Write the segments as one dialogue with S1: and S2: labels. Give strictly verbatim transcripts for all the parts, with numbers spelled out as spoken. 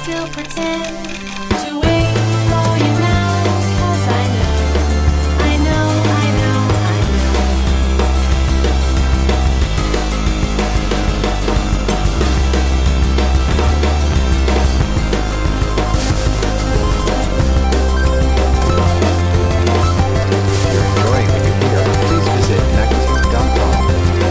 S1: still pretend to wait for you now, 'cause I know, I know, I know, I know.
S2: If you're enjoying what you hear, please visit magnitude dot com.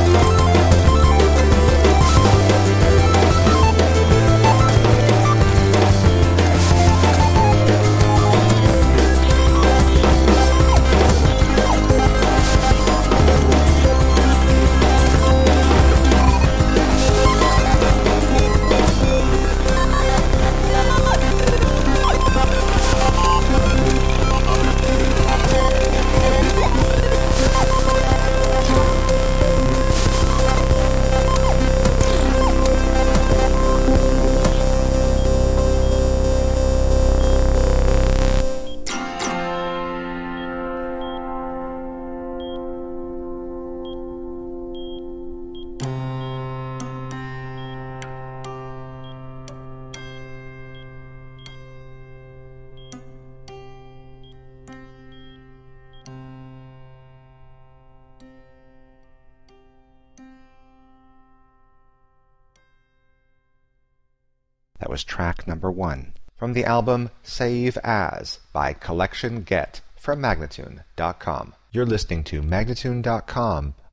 S2: That was track number one from the album Save As by Collection Get from magnatune dot com. You're listening to magnatune dot com